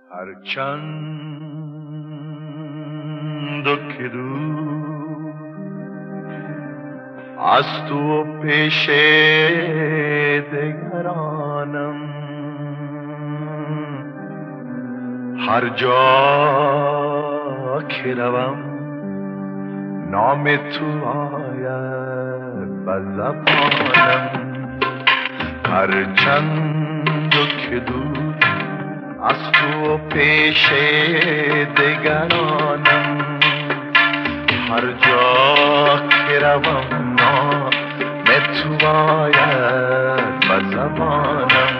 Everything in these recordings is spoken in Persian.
هرچند که دور از تو پیش دگرانم، هر جا که روم نام تو آید به زبانم. هرچند که دور از تو پیش دگرانم، هر جا که روم نام تو آید به زبانم.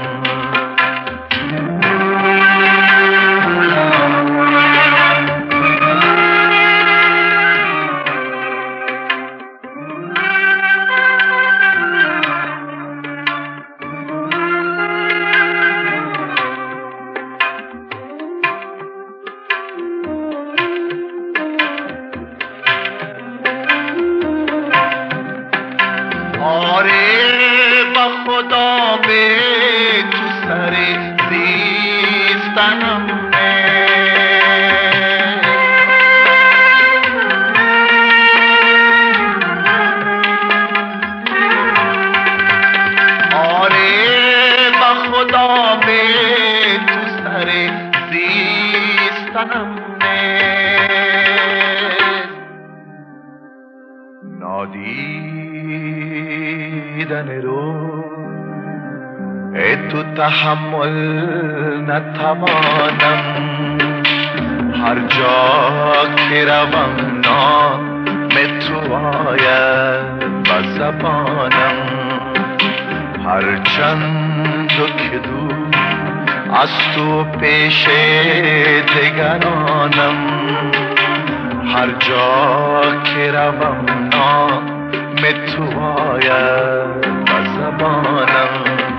آره با خدا به تو سر زیستنم آره با خدا به تو سر زیستنم نادیدن رو تو تحمل نتوانم، هر جا که روم نام تو آید به زبانم. هرچند که دور از تو پیش دگرانم، هر جا که روم نام تو آید به زبانم.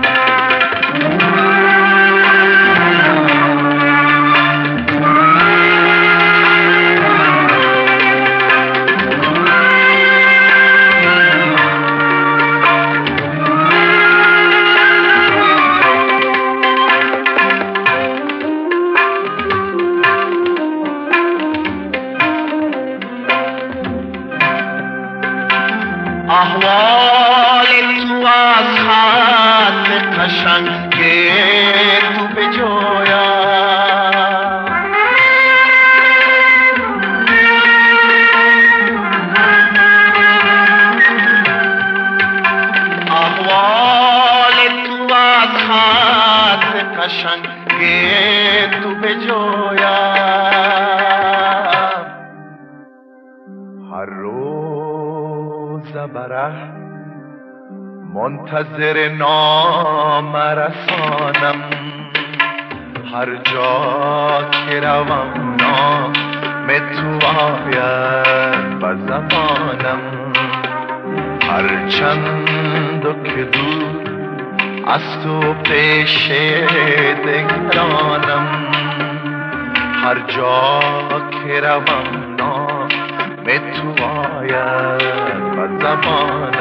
احوال تو از خط قشنگ تو بجویم، احوال تو از خط قشنگ تو بجویم. هر روز بره منتظر نام رسانم، هر جا که روم نام تو آید به زبانم. هرچند که دور از تو پیش دگرانم، هر جا که روم نام تو آید به زبانم.